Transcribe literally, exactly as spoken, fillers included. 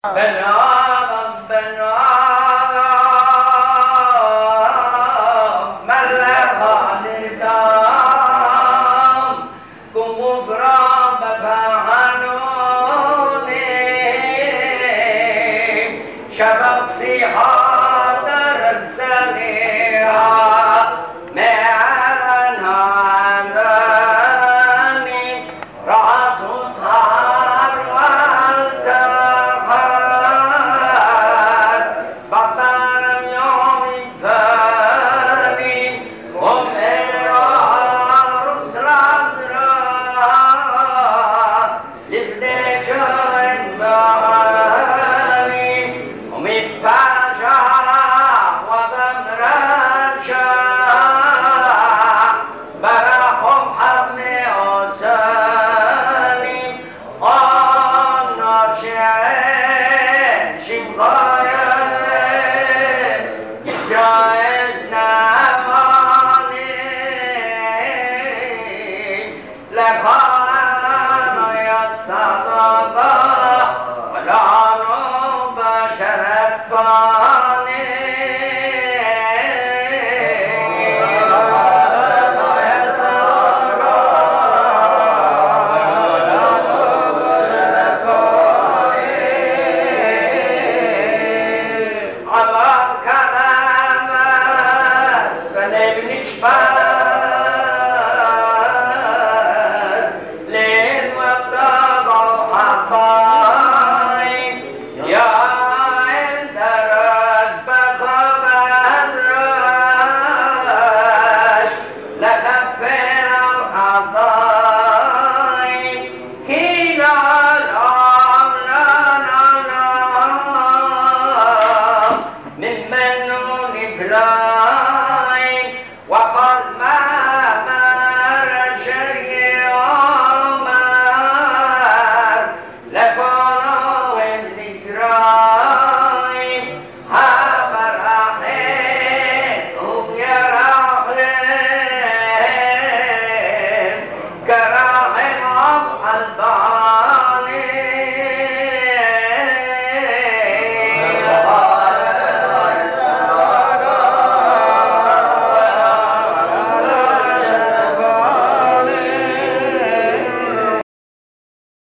بنام بنام ملها نردام كمغرام بفعنوني شباب فيها درزليها معنا عندني رأس الطهر والتهار بطل يوم الثاني هم رسل أزرار لبنك المعاني هم الباشا وضمر الشاه براهم حمي أساني النار شعين شمغاية يجايزنا مالي لك أنا يا السلام